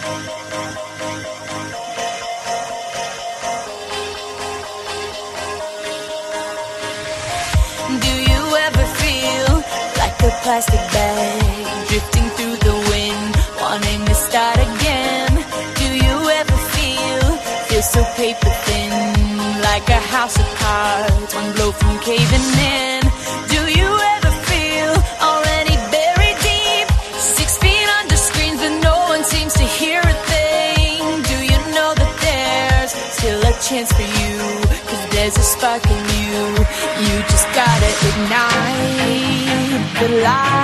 Do you ever feel like a plastic bag drifting through the wind, wanting to start again? Do you ever feel so paper thin, like a house of cards, one blow from caving in? Do you ever feel already buried deep, 6 feet under screens but no one seems to hear a thing? Do you know that there's still a chance for you, 'cause there's a spark in you? You just gotta ignite the light.